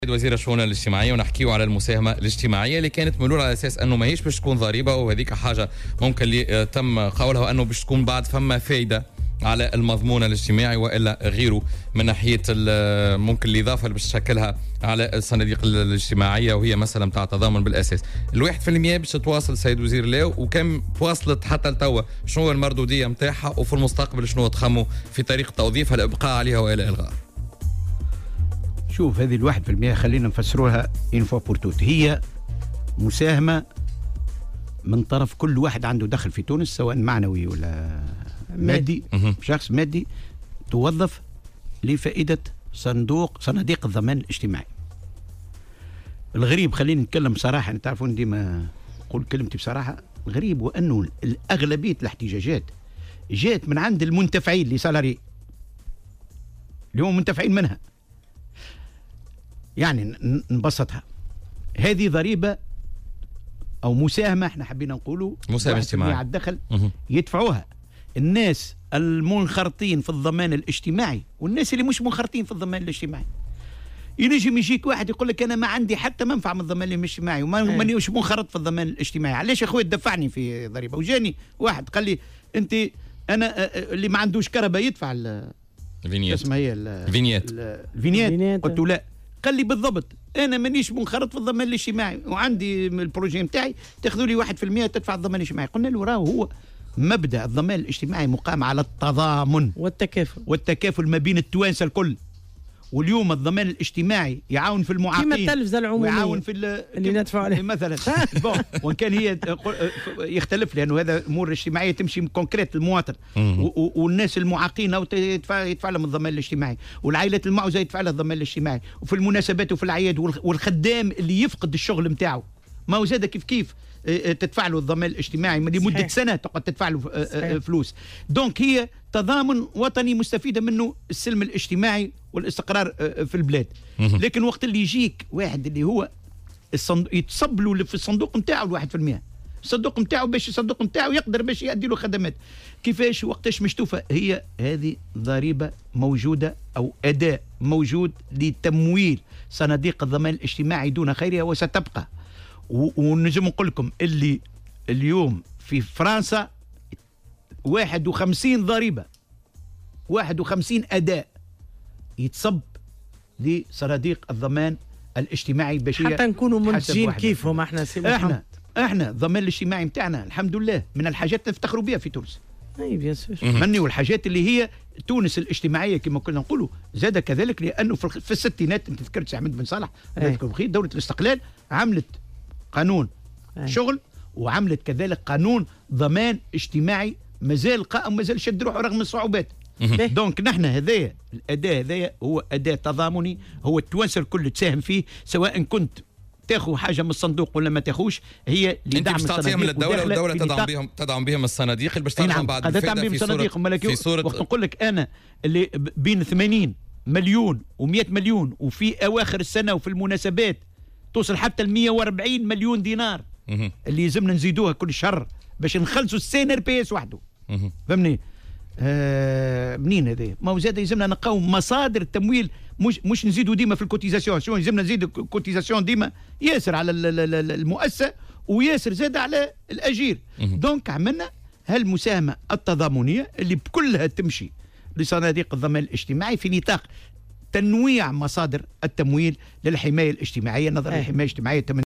وزير الشؤون الاجتماعية ونحكيو على المساهمة الاجتماعية اللي كانت ملولة على أساس أنه ماهيش باش تكون ضريبة، وهذيك حاجة ممكن اللي تم قولها أنه باش تكون بعد فما فايدة على المضمون الاجتماعي وإلا غيره من ناحية ممكن الإضافة اللي باش تشكلها على الصناديق الاجتماعية، وهي مسألة متاع تضامن بالأساس. 1% باش تواصل سيد وزير الله، وكم تواصلت حتى لتوا؟ شنو هو المردودية متاعها، وفي المستقبل شنو تخموا في طريقة توظيفها، الإبقاء عليها وإلا إلغاء؟ شوف، هذه 1% خلينا نفسروها إن فوا بور توت، هي مساهمة من طرف كل واحد عنده دخل في تونس، سواء معنوي ولا مادي، شخص مادي توظف لفائدة صناديق الضمان الاجتماعي. الغريب، خليني نتكلم بصراحة، تعرفون ديما نقول كلمتي بصراحة، الغريب وأنه الأغلبية الاحتجاجات جاءت من عند المنتفعين لسالاري اللي هم منتفعين منها. يعني نبسطها، هذه ضريبة أو مساهمة، احنا حبينا نقولوا مساهمة اجتماعية على الدخل يدفعوها الناس المنخرطين في الضمان الاجتماعي والناس اللي مش منخرطين في الضمان الاجتماعي. ينجم يجيك واحد يقول لك أنا ما عندي حتى منفعة من الضمان الاجتماعي ومانيش منخرط في الضمان الاجتماعي، علاش يا خويا تدفعني في ضريبة؟ وجاني واحد قال لي أنت أنا اللي ما عندوش كهرباء يدفع الفينيات، اسمها هي الفينيات. قلت له لا، قال لي بالضبط انا مانيش منخرط في الضمان الاجتماعي وعندي البروجي نتاعي تاخذوا لي 1% تدفع الضمان الاجتماعي. قلنا له راهو هو مبدا الضمان الاجتماعي مقام على التضامن والتكافل ما بين التوانسه الكل. واليوم الضمان الاجتماعي يعاون في المعاقين كما التلفزه العموميه ويعاون في اللي ندفعوا عليه مثلا وان كان هي يختلف، لانه هذا امور اجتماعيه تمشي كونكريت للمواطن، والناس المعاقين او يدفع لهم الضمان الاجتماعي، والعائلات المعوزه يدفع لها الضمان الاجتماعي، وفي المناسبات وفي الاعياد، والخدام اللي يفقد الشغل نتاعو ما هو زاد كيف تدفع له الضمان الاجتماعي لمده سنه، تقعد تدفع له فلوس. دونك هي تضامن وطني مستفيده منه السلم الاجتماعي والاستقرار في البلاد. لكن وقت اللي يجيك واحد اللي هو يتصب له في الصندوق نتاعو 1%، الصندوق نتاعو باش الصندوق نتاعو يقدر باش يؤدي له خدمات، كيفاش وقتاش مشتوفه؟ هي هذه ضريبه موجوده او اداء موجود لتمويل صناديق الضمان الاجتماعي دون خيرها وستبقى. ونجم نقول لكم اللي اليوم في فرنسا 51 ضريبة، 51 أداء يتصب لصناديق الضمان الاجتماعي باش حتى نكونوا منتجين كيفهم. احنا الضمان الاجتماعي متاعنا الحمد لله من الحاجات نفتخروا بها في تونس. اي بيان سور. مني والحاجات اللي هي تونس الاجتماعيه كما كنا نقولوا زاد كذلك، لانه في الستينات انت ذكرت سي احمد بن صالح دولة الاستقلال عملت قانون شغل وعملت كذلك قانون ضمان اجتماعي مازال قائم مازال شد روحه رغم الصعوبات. دونك نحن هذايا الاداء هذايا هو اداء تضامني، هو التوانسه الكل تساهم فيه، سواء كنت تاخذ حاجه من الصندوق ولا ما تاخوش، هي لدعم الصناديق من الدوله، والدوله تدعم بهم الصناديق اللي باش ترجعهم بعد الفائده في صوره وقت نقول لك انا اللي بين 80 مليون و100 مليون، وفي اواخر السنه وفي المناسبات توصل حتى ل 140 مليون دينار اللي يلزمنا نزيدوها كل شهر باش نخلصوا السي ار بي اس وحده. فهمني؟ منين هذا؟ ما هو زاد يلزمنا نقاوم مصادر التمويل، مش نزيدوا ديما في الكوتيزاسيون. شنو يلزمنا نزيد الكوتيزاسيون ديما ياسر على المؤسسه وياسر زاد على الاجير. دونك عملنا هالمساهمه التضامنيه اللي بكلها تمشي لصناديق الضمان الاجتماعي في نطاق تنويع مصادر التمويل للحمايه الاجتماعيه. نظرا للحمايه الاجتماعيه